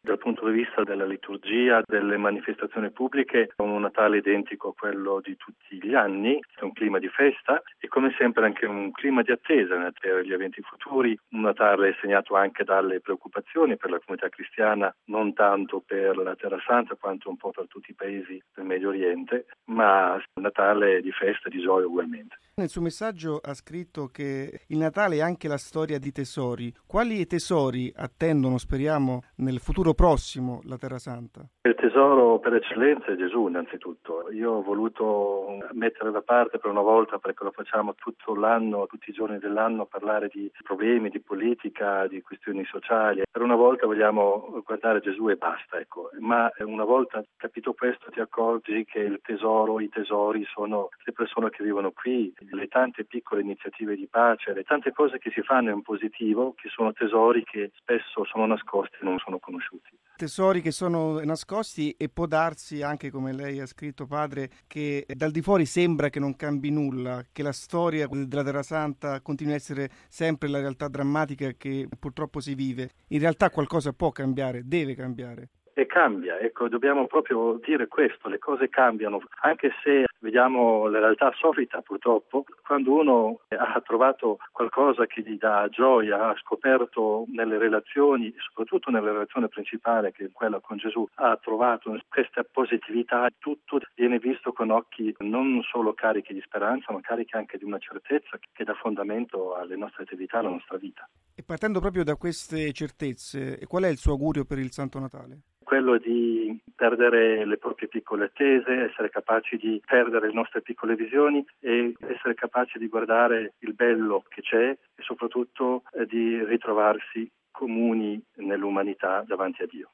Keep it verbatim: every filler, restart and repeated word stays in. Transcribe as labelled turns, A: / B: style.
A: Dal punto di vista della liturgia, delle manifestazioni pubbliche, è un Natale identico a quello di tutti gli anni, è un clima di festa e come sempre anche un clima di attesa per gli eventi futuri. Un Natale segnato anche dalle preoccupazioni per la comunità cristiana, non tanto per la Terra Santa quanto un po' per tutti i paesi del Medio Oriente, ma un Natale di festa e di gioia ugualmente.
B: Nel suo messaggio ha scritto che il Natale è anche la storia di tesori. Quali tesori attendono, speriamo, nel futuro prossimo la Terra Santa?
A: Il tesoro per eccellenza è Gesù innanzitutto. Io ho voluto mettere da parte per una volta, perché lo facciamo tutto l'anno, tutti i giorni dell'anno, parlare di problemi, di politica, di questioni sociali. Per una volta vogliamo guardare Gesù e basta, ecco. Ma una volta capito questo ti accorgi che il tesoro, i tesori sono le persone che vivono qui, le tante piccole iniziative di pace, le tante cose che si fanno in positivo, che sono tesori che spesso sono nascosti e non sono conosciuti.
B: Tesori che sono nascosti e può darsi anche, come lei ha scritto, padre, che dal di fuori sembra che non cambi nulla, che la storia della Terra Santa continui a essere sempre la realtà drammatica che purtroppo si vive. In realtà qualcosa può cambiare, deve cambiare.
A: E cambia, ecco, dobbiamo proprio dire questo, le cose cambiano, anche se vediamo la realtà solita purtroppo, quando uno ha trovato qualcosa che gli dà gioia, ha scoperto nelle relazioni, soprattutto nella relazione principale che è quella con Gesù, ha trovato questa positività, tutto viene visto con occhi non solo carichi di speranza, ma carichi anche di una certezza che dà fondamento alle nostre attività, alla nostra vita.
B: E partendo proprio da queste certezze, qual è il suo augurio per il Santo Natale?
A: Quello di perdere le proprie piccole attese, essere capaci di perdere le nostre piccole visioni e essere capaci di guardare il bello che c'è e soprattutto eh, di ritrovarsi comuni nell'umanità davanti a Dio.